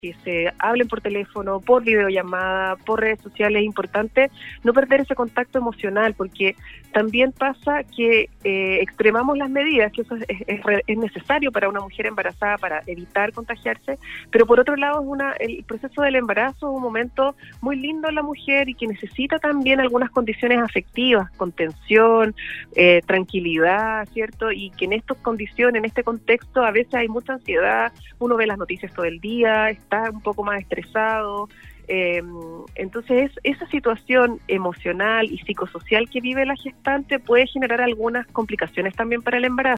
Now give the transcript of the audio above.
que se hablen por teléfono, por videollamada, por redes sociales. Es importante no perder ese contacto emocional, porque también pasa que extremamos las medidas, que eso es necesario para una mujer embarazada para evitar contagiarse, pero por otro lado el proceso del embarazo es un momento muy lindo en la mujer y que necesita también algunas condiciones afectivas, contención, tranquilidad, ¿cierto? Y que en estas condiciones, en este contexto, a veces hay mucha ansiedad, uno ve las noticias todo el día, está un poco más estresado. Entonces esa situación emocional y psicosocial que vive la gestante puede generar algunas complicaciones también para el embarazo.